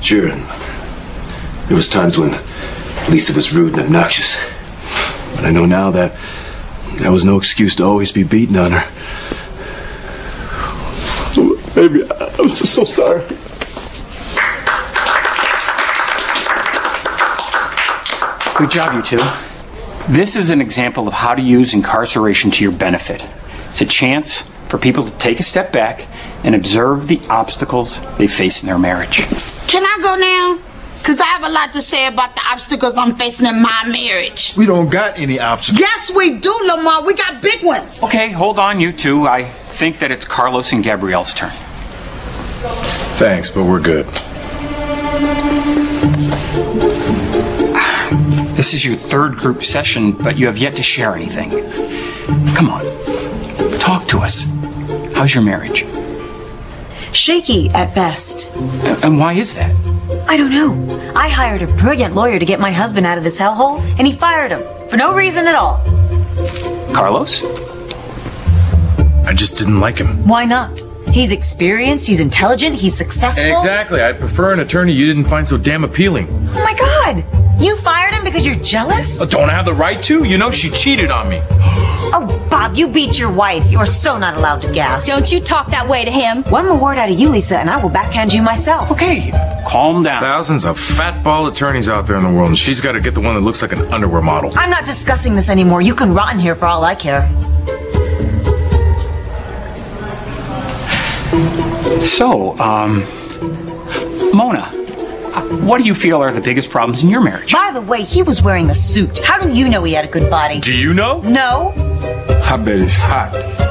Sure. There was times when Lisa was rude and obnoxious. But I know now that was no excuse to always be beating on her. Baby, I'm just so sorry. Good job, you two. This is an example of how to use incarceration to your benefit. It's a chance for people to take a step back and observe the obstacles they face in their marriage. Can I go now? Because I have a lot to say about the obstacles I'm facing in my marriage. We don't got any obstacles. Yes, we do, Lamar. We got big ones. Okay, hold on, you two. I think that it's Carlos and Gabrielle's turn. Thanks, but we're good. This is your third group session, but you have yet to share anything. Come on, talk to us. How's your marriage? Shaky at best. And why is that? I don't know. I hired a brilliant lawyer to get my husband out of this hellhole, and he fired him for no reason at all. Carlos? I just didn't like him. Why not? He's experienced, he's intelligent, he's successful. Exactly. I'd prefer an attorney you didn't find so damn appealing. Oh my God! You fired him because you're jealous? Don't I have the right to? You know she cheated on me. Oh, Bob, you beat your wife. You are so not allowed to gasp. Don't you talk that way to him. One more word out of you, Lisa, and I will backhand you myself. Okay, calm down. Thousands of fatball attorneys out there in the world, and she's got to get the one that looks like an underwear model. I'm not discussing this anymore. You can rot in here for all I care. So, Mona, what do you feel are the biggest problems in your marriage? By the way, he was wearing a suit. How do you know he had a good body? Do you know? No. I bet it's hot.